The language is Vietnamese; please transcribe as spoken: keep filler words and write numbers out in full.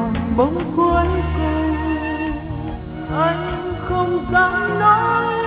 còn bóng cuối cùng anh không dám nói